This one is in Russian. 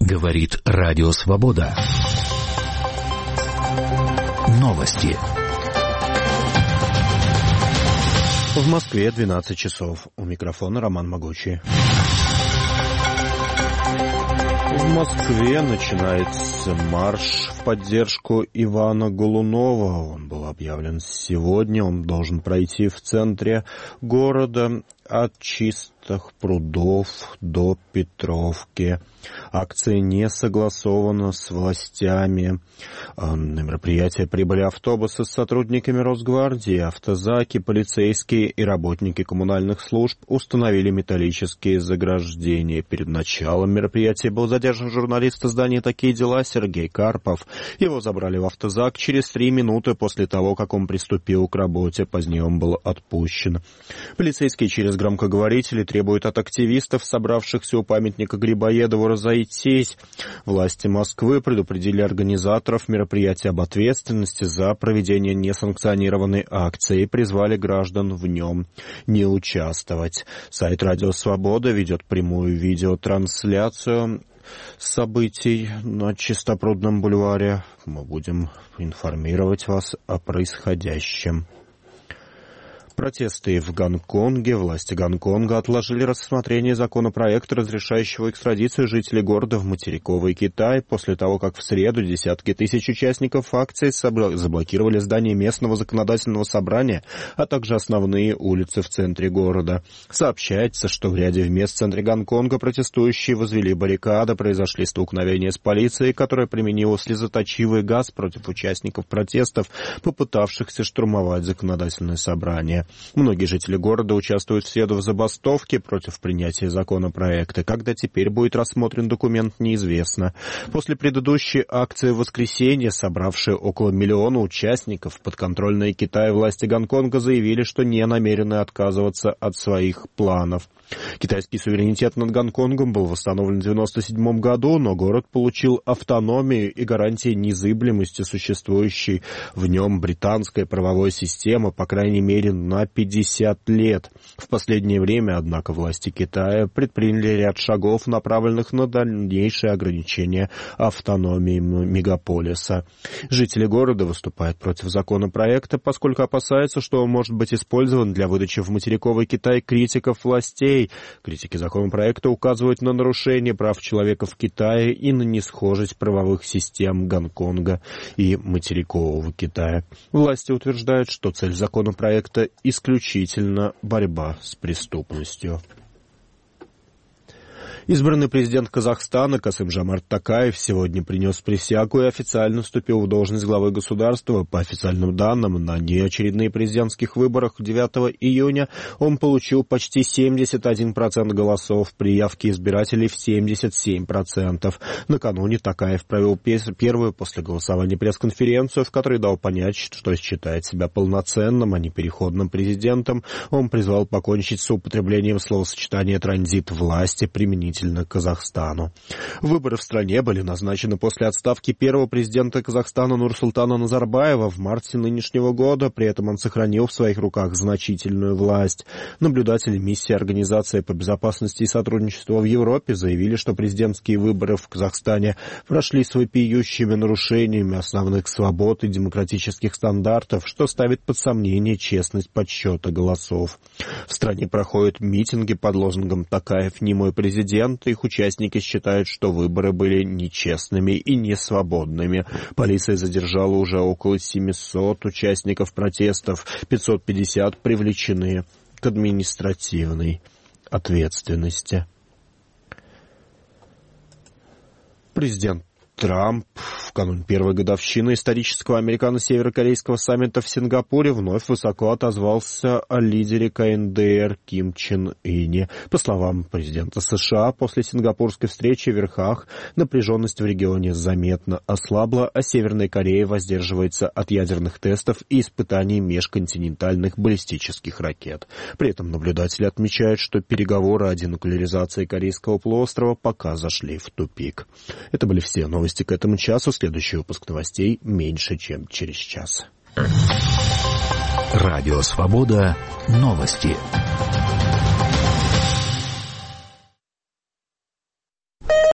Говорит Радио Свобода. Новости. В Москве 12 часов. У микрофона Роман Могучий. В Москве начинается марш в поддержку Ивана Голунова. Он был объявлен сегодня. Он должен пройти в центре города от Чистых прудов до Петровки. Акция не согласована с властями. На мероприятие прибыли автобусы с сотрудниками Росгвардии, автозаки, полицейские и работники коммунальных служб установили металлические заграждения. Перед началом мероприятия был задержан журналист издания «Такие дела» Сергей Карпов. Его забрали в автозак через 3 минуты после того, как он приступил к работе. Позднее он был отпущен. Полицейские через громкоговорители требуют от активистов, собравшихся у памятника Грибоедову, разойтись. Власти Москвы предупредили организаторов мероприятия об ответственности за проведение несанкционированной акции и призвали граждан в нем не участвовать. Сайт «Радио Свобода» ведет прямую видеотрансляцию событий на Чистопрудном бульваре. Мы будем информировать вас о происходящем. Протесты в Гонконге. Власти Гонконга отложили рассмотрение законопроекта, разрешающего экстрадицию жителей города в материковый Китай, после того, как в среду десятки тысяч участников акции заблокировали здание местного законодательного собрания, а также основные улицы в центре города. Сообщается, что в ряде мест в центре Гонконга протестующие возвели баррикады, произошли столкновения с полицией, которая применила слезоточивый газ против участников протестов, попытавшихся штурмовать законодательное собрание. Многие жители города участвуют в среду в забастовке против принятия законопроекта. Когда теперь будет рассмотрен документ, неизвестно. После предыдущей акции в воскресенье, собравшие около 1 миллиона участников, подконтрольные Китаю власти Гонконга заявили, что не намерены отказываться от своих планов. Китайский суверенитет над Гонконгом был восстановлен в 1997 году, но город получил автономию и гарантии незыблемости существующей в нем британской правовой системы, по крайней мере, на 50 лет. В последнее время, однако, власти Китая предприняли ряд шагов, направленных на дальнейшее ограничение автономии мегаполиса. Жители города выступают против законопроекта, поскольку опасаются, что он может быть использован для выдачи в материковый Китай критиков властей. Критики законопроекта указывают на нарушение прав человека в Китае и на несхожесть правовых систем Гонконга и материкового Китая. Власти утверждают, что цель законопроекта исключительно борьба с преступностью. Избранный президент Казахстана Касым-Жомарт Токаев сегодня принес присягу и официально вступил в должность главы государства. По официальным данным, на неочередных президентских выборах 9 июня он получил почти 71% голосов, при явке избирателей в 77%. Накануне Токаев провел первую после голосования пресс-конференцию, в которой дал понять, что считает себя полноценным, а не переходным президентом. Он призвал покончить с употреблением словосочетания «транзит власти» применительно к Казахстану. Выборы в стране были назначены после отставки первого президента Казахстана Нурсултана Назарбаева в марте нынешнего года. При этом он сохранил в своих руках значительную власть. Наблюдатели миссии Организации по безопасности и сотрудничеству в Европе заявили, что президентские выборы в Казахстане прошли с вопиющими нарушениями основных свобод и демократических стандартов, что ставит под сомнение честность подсчета голосов. В стране проходят митинги под лозунгом «Токаев не мой президент». Их участники считают, что выборы были нечестными и несвободными. Полиция задержала уже около 700 участников протестов, 550 привлечены к административной ответственности. Президент Трамп в канун первой годовщины исторического американо-северокорейского саммита в Сингапуре вновь высоко отозвался о лидере КНДР Ким Чен Ыне. По словам президента США, после сингапурской встречи в верхах напряженность в регионе заметно ослабла, а Северная Корея воздерживается от ядерных тестов и испытаний межконтинентальных баллистических ракет. При этом наблюдатели отмечают, что переговоры о денуклеаризации Корейского полуострова пока зашли в тупик. Это были все новости к этому часу. Следующий выпуск новостей меньше, чем через час. Радио Свобода. Новости.